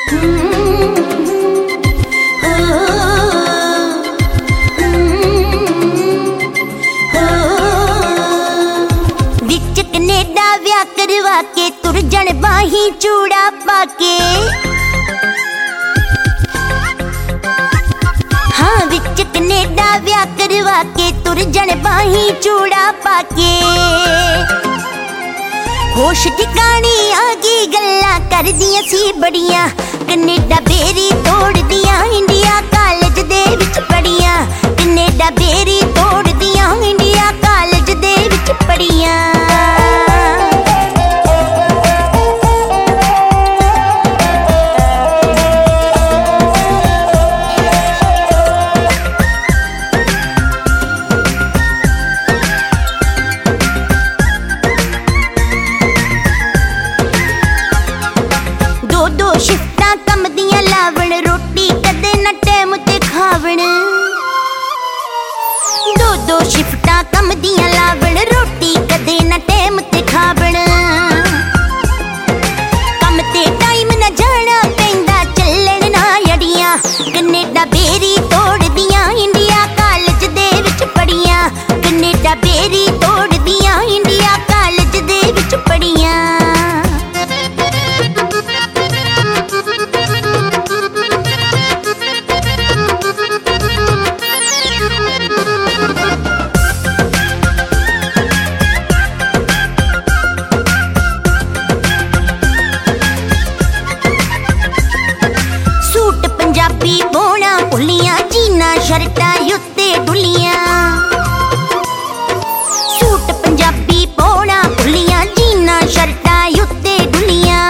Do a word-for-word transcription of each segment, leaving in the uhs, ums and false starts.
विच Canada व्याह करवा के तुर जन बाही चूड़ा पाके। हाँ विच कनेडा व्याह करवा के तुर जन बाही चूड़ा पाके। होश ठिकानी आ गई गल्ला कर दिया सी बड़िया, कनेडा बेरी तोड़ दिया इंडिया कॉलेज दे विच पढ़िया। कनेडा बेरी तोड़ दिया इंडिया कॉलेज दे विच पढ़िया। दो दो शिफ्टा कम दिया लावण, रोटी कदे न टैम ते खावण। दो दो शिफ्टा कम दिया लावण, रोटी कदे न टैम ते खावण। कम ते टाइम न जाना पैंदा चलण ना अड़ियां। कनेडा बेरी तोड़ दिया इंडिया कॉलेज दे विच पढ़िया। कनेडा बेरी तोड़ दिया इंडिया कॉलेज दे विच पढ़िया। पंजाबी बोना उलियां, जीना शर्टा उत्ते डुलियां। सूट पंजाबी बोना उलियां, जीना शर्टा उत्ते डुलियां।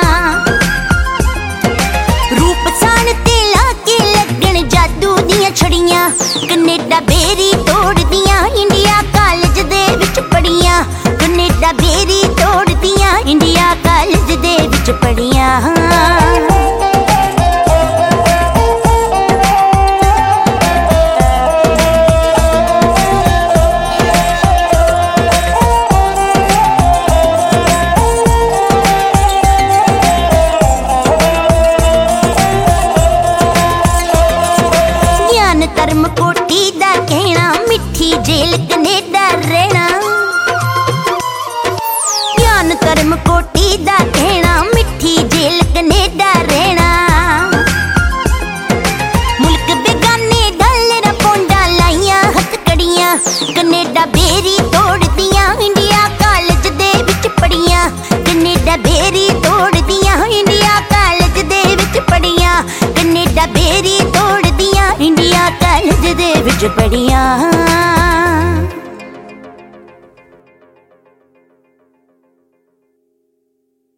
रूप सान ते लाके लगन जादू दियां छड़ियां। कनेडा बेरी तोड़ दिया इंडिया कॉलेज दे विच पढ़िया। कनेडा बेरी तोड़ दिया इंडिया कॉलेज दे विच पढ़िया। धर्म कोटी दा कहना, मिठी जेल कनेडा रहना। ज्ञान धर्म कोटी दा कहना, मिठी जेल कनेडा रहना। मुल्क बेगाने डालर पौंडा लाइया हथकड़ियां। कनेडा बेरी तोड़ दिया इंडिया कॉलेज दे विच पढ़िया। कनेडा बेरी तोड़ दिया इंडिया कॉलेज दे विच पढ़िया। कनेडा बेरी तोड़ दिया इंडिया कॉलेज दे विच पढ़िया।